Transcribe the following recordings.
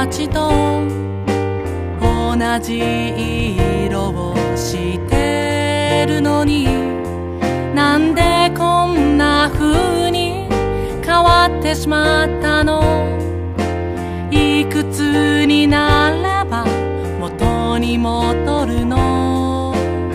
ちと同じ色をしてるのに、なんでこんな風に変わってしまったの。いくつになれば元に戻るの。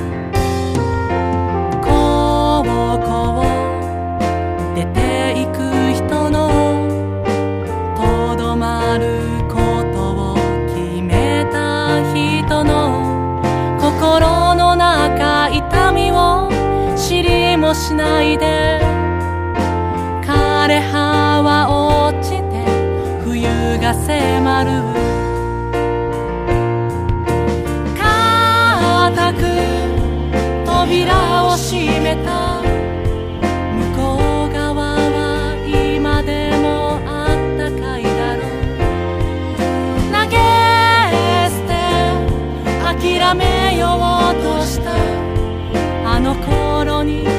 高校出ていく人のとどまることを決めた人の心の中痛みを知りもしないで、枯葉は落ちて冬が迫る。固く扉を閉めた向こう側は今でもあったかいだろう。投げ捨て諦めようとしたあの頃に